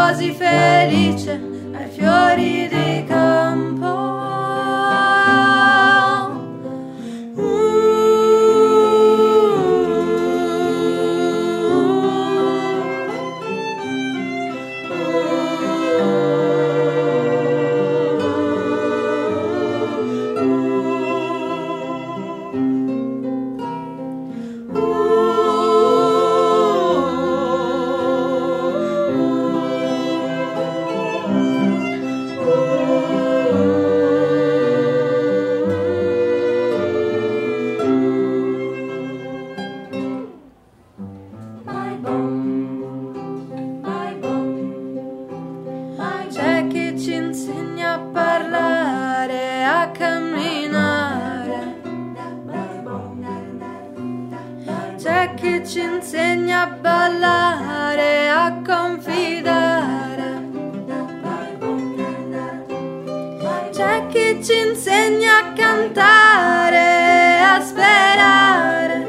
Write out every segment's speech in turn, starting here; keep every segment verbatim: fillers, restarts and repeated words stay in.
così felice ai fiori di campo. C'è chi ci insegna a parlare, a camminare. C'è chi ci insegna a ballare, a confidare. C'è chi ci insegna a cantare, a sperare.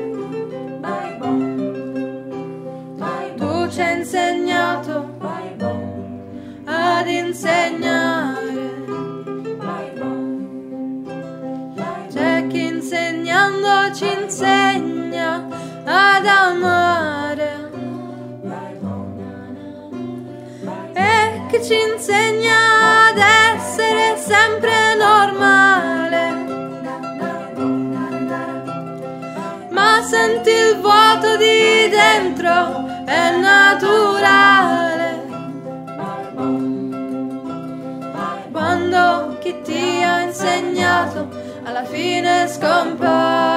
Tu ci hai insegnato ad insegnare. C'è chi insegnando ci insegna ad amare, e chi ci insegna ad essere sempre normale. Ma senti il vuoto di dentro, è naturale. Quando chi ti ha insegnato alla fine scompare.